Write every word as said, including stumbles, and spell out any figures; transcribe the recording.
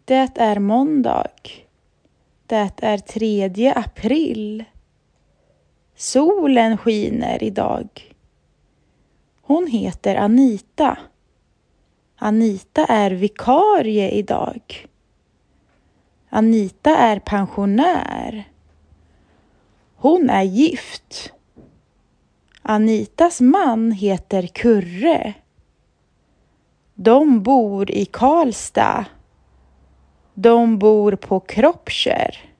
Det är måndag. Det är tredje april. Solen skiner idag. Hon heter Anita. Anita är vikarie idag. Anita är pensionär. Hon är gift. Anitas man heter Kurre. De bor i Karlstad. De bor på Kroppkärr.